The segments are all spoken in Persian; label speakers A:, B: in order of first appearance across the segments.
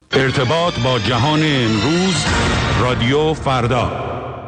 A: ارتباط با جهان امروز، رادیو فردا.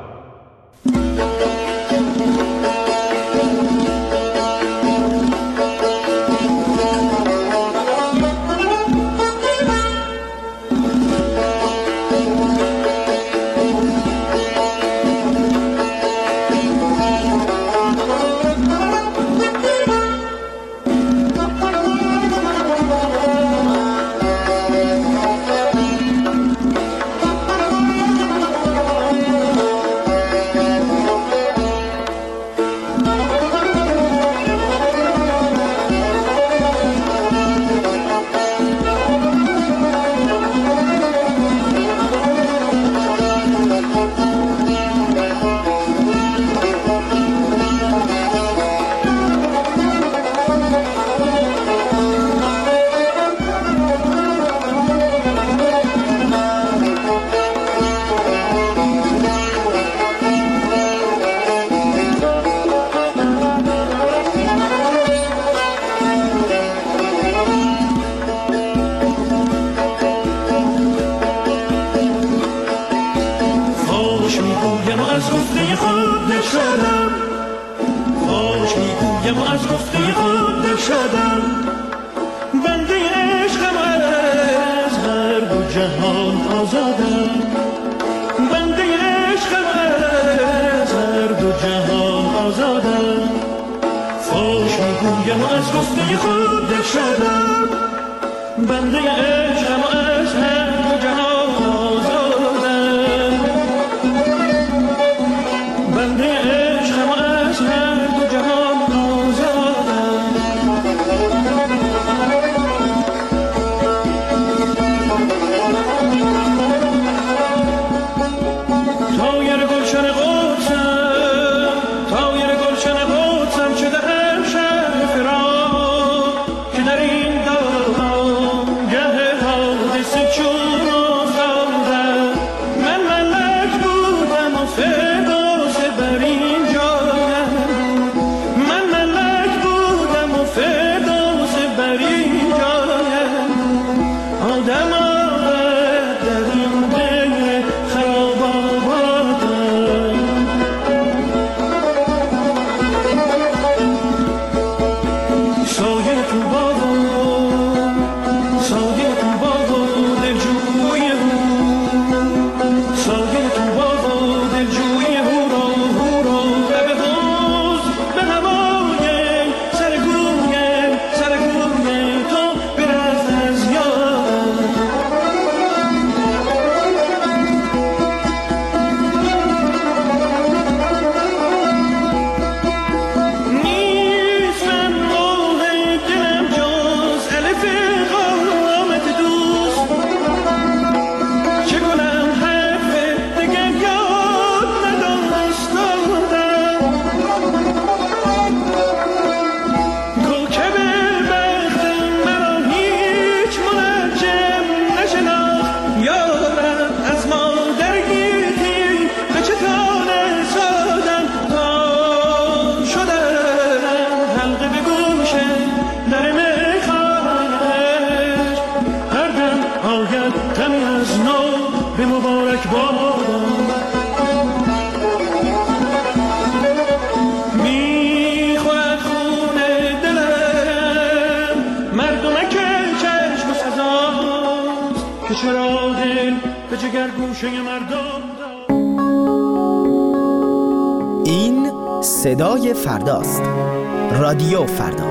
B: این صدای فرداست. رادیو فردا.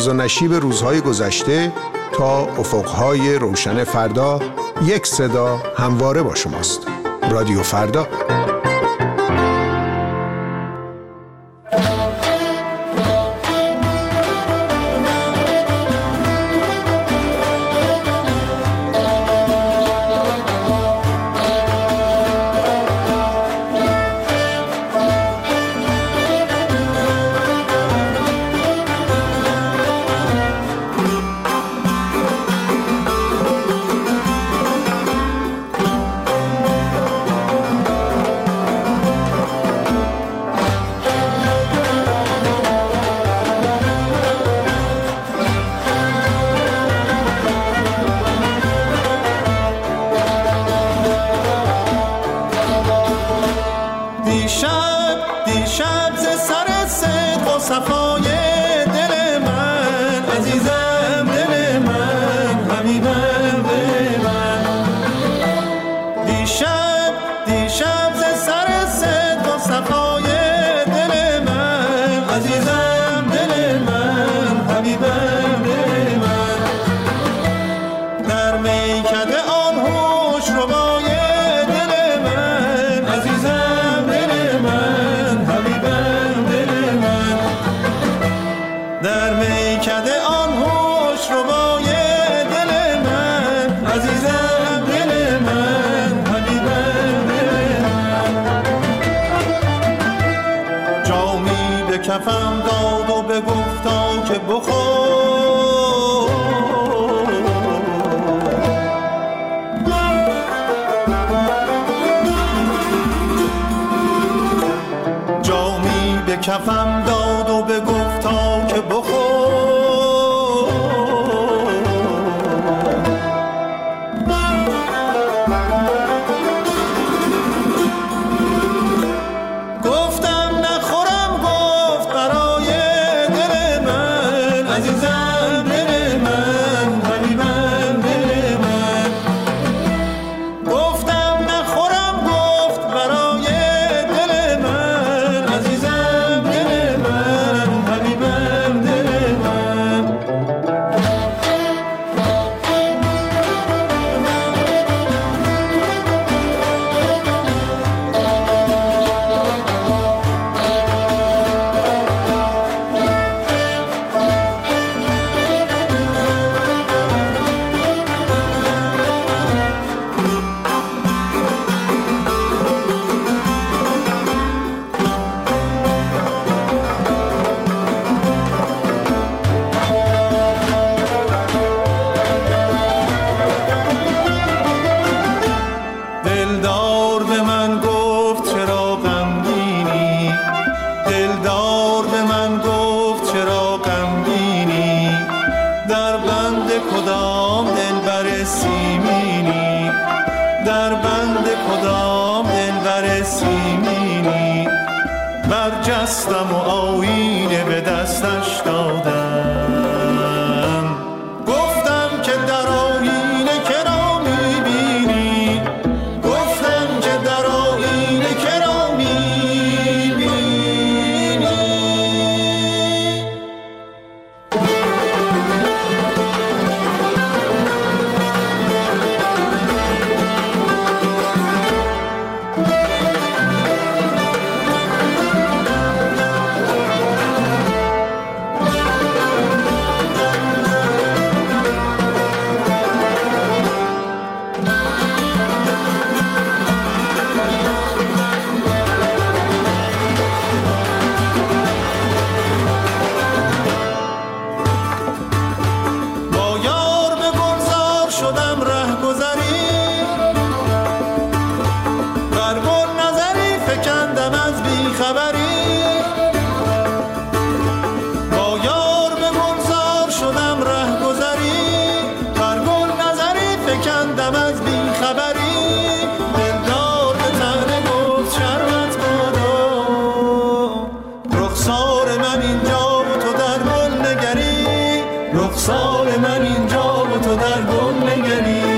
C: و نشیب روزهای گذشته تا افقهای روشن فردا، یک صدا همواره با شماست. رادیو فردا.
D: دیشب ز سر صدق و صفای دل من، عزیزم دل من، حبیبم دل من. دیشب ز سر صدق و صفای دل من، عزیزم دل من، حبیبم دل من. در میکده آن هوش ربای دل من، عزیزم دل من، حبیبم دل من. در میکده آن هوش ربای دل من، عزیزم دل من، حبیبم دل من. جامی به کفم داد و بگفتا که بخور، جامی به کفم داد و بگفتا که بخور. گفتم نخورم، گفت برای دل من، عزیزم دل من، حبیبم دل من. گفتم نخورم، گفت برای دل من، عزیزم دل من، حبیبم دل من. دلدار به من گفت چرا غمگینی، دلدار به من گفت چرا غمگینی. در بند کدام دلبر سیمینی، در بند کدام دلبر سیمینی. برجستم و آیینه به دستش دادم، گفتم که در آیینه کرا میبینی، گفتم که در آیینه کرا میبینی. با یار به گلزار شدم رهگذری، بر گل نظری فکندم از بیخبری. با یار به گلزار شدم رهگذری، بر گل نظری فکندم از بیخبری. دلدار به تنه گفت شربت بادا، رخسار من اینجا و تو در گل نگری، رخسار من اینجا و تو در گل نگری.